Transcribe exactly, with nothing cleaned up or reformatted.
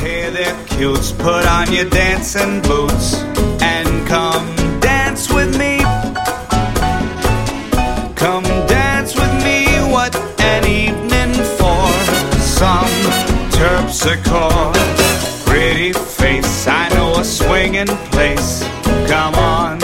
Hey there, cutes, put on your dancing boots and come dance with me. Come dance with me, what an evening for some terpsichore. Pretty face, I know a swinging place. Come on,